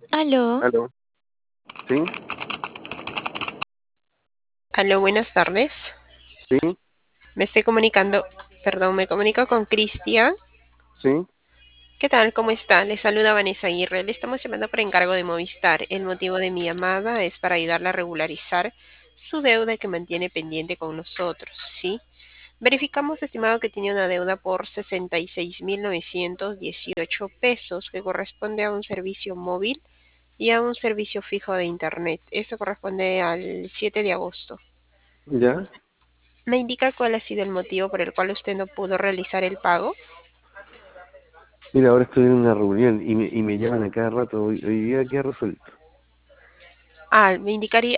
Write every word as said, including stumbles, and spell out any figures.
Aló, Aló, ¿sí? aló, buenas tardes. ¿Sí? Me estoy comunicando, perdón, me comunico con Cristian. ¿Sí? ¿Qué tal? ¿Cómo está? Le saluda Vanessa Aguirre. Le estamos llamando por encargo de Movistar. El motivo de mi llamada es para ayudarle a regularizar su deuda que mantiene pendiente con nosotros, ¿sí? Verificamos, estimado, que tiene una deuda por sesenta y seis mil novecientos dieciocho pesos que corresponde a un servicio móvil y a un servicio fijo de Internet. Esto corresponde al siete de agosto. ¿Ya? ¿Me indica cuál ha sido el motivo por el cual usted no pudo realizar el pago? Mira, ahora estoy en una reunión y me, y me llaman a cada rato. Hoy, hoy día queda resuelto. Ah, me indicaría